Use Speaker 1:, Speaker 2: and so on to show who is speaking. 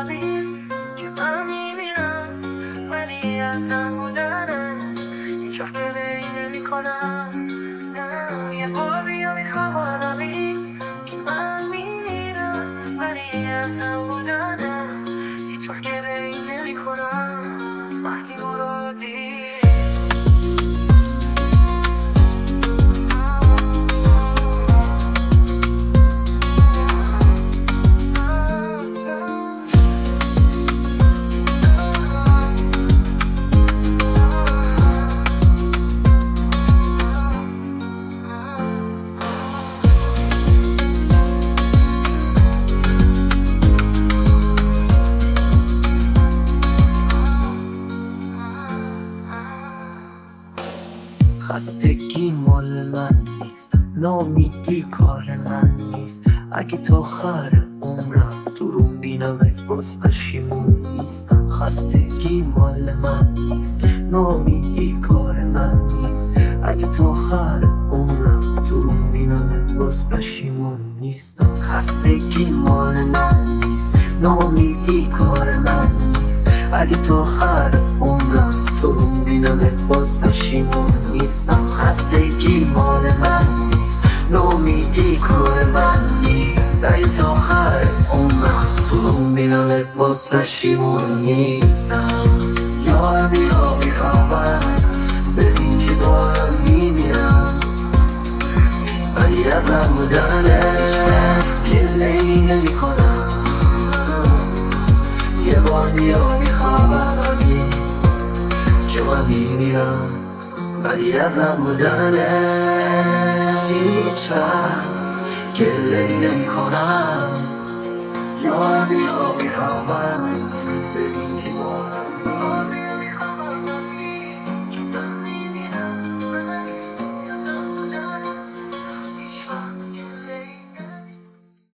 Speaker 1: بودنی که من میبینم، ولی ازم بودنه هیچ وقت دلی نمیکنم. نه یه باریا میخوام آدمی که من میبینم، ولی ازم بودنه هیچ وقت دلی نمیکنم. وقتی مرادی
Speaker 2: خستگی مال من نیست، نامیدی کار من نیست. اگه تا آخر عمرم تو رو بینمت باز پشیمون نیستم. خستگی مال من نیست، نامیدی کار من نیست. اگه تا آخر عمرم تو رو بینمت باز پشیمون نیستم. خستگی مال من نیست، نامیدی کار من نیست. اگه تا آخر عمرم تو رو بینمت باز پشیمون نیستم. خستگی مال من نیست، نامیدی کار من نیست. اگه تا آخر عمرم تو رو بینمت باز پشیمون نیستم. یارم یا میخوابم، ببین که دارم میمیرم، ولی ازم بودنش گله‌ای نمی‌کنم. یه بار بیا میخوابم که من میمیرم، ولی ازم بودنش هیچ وقت گله‌ای نمی‌کنم. یارم یا میخوابم، ببین که دارم